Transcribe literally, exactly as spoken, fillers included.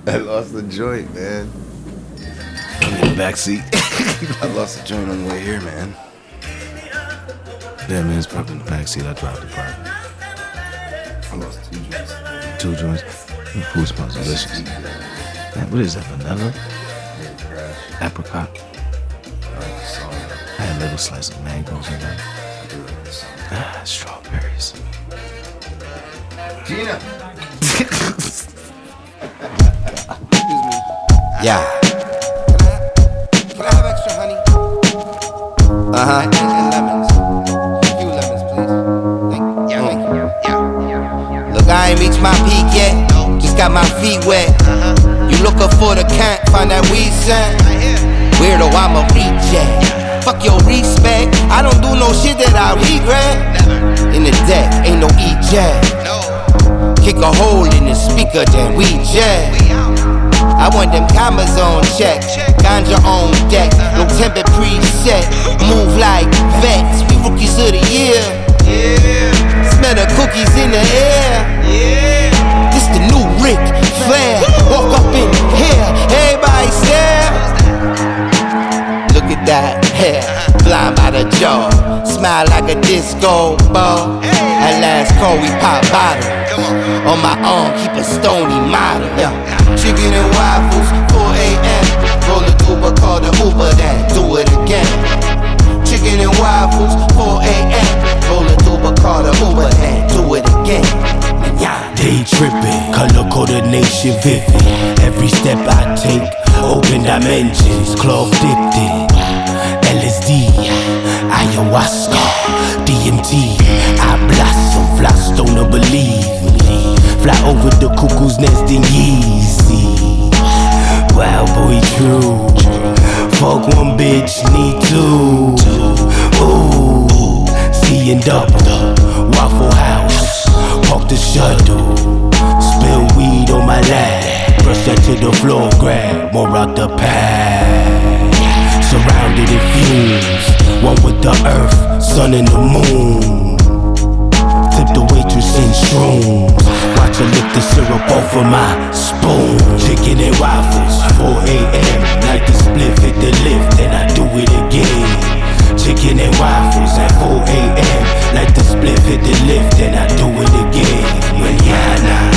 I lost the joint, man. I'm in the back seat. I lost the joint on the way here, man. Yeah, man, it's parked in the back seat. I dropped the park. I lost two joints. Two joints. The food smells delicious. Man, what is that, vanilla? Apricot. I had a little slice of mangoes in there. Ah, strawberries. Gina! Yeah. Can I have extra honey? Uh-huh. And, and lemons. A few lemons, please. Thank you. Yeah, thank you. Yeah, yeah, yeah. Look, I ain't reached my peak yet. Just got my feet wet. You looking for the can't find that weed scent? Weirdo, I'm a reject. Fuck your respect. I don't do no shit that I regret. In the deck, ain't no eject. Kick a hole in the speaker, then we jet. I want them cameras on check. Ganja on deck, no temper preset. Move like vets, we rookies of the year. Smell the cookies in the air. This the new Ric Flair. Walk up in here, everybody stare. Look at that hair, blind by the jaw. Smile like a disco ball. At last call, we pop bottle. On my arm, keep a stony model. Yeah. Chicken and waffles, four a.m. Roll a tuba, call the Uber, then do it again. Chicken and waffles, four a.m. Roll a tuba, call the Uber, then do it again. Yeah. Day tripping, color coordination vivid. Every step I take, open dimensions, cloth dipped in. L S D, ayahuasca, D M T. I blossom, fly stoner, believe me. Fly over the cuckoo's nest in Yeezy. Wow, boy, true. Fuck one bitch, need two. Ooh, seeing double. Waffle House, park the shuttle. Spill weed on my lap. Brush that to the floor, grab more out the pack. Surrounded in fumes, one with the earth, sun and the moon. Tip the waitress in shrooms. Watch her lick the syrup off of my spoon. Chicken and waffles, four a.m. Like the split, hit the lift, then I do it again. Chicken and waffles at four a.m. Like the split, hit the lift, then I do it again. Mañana.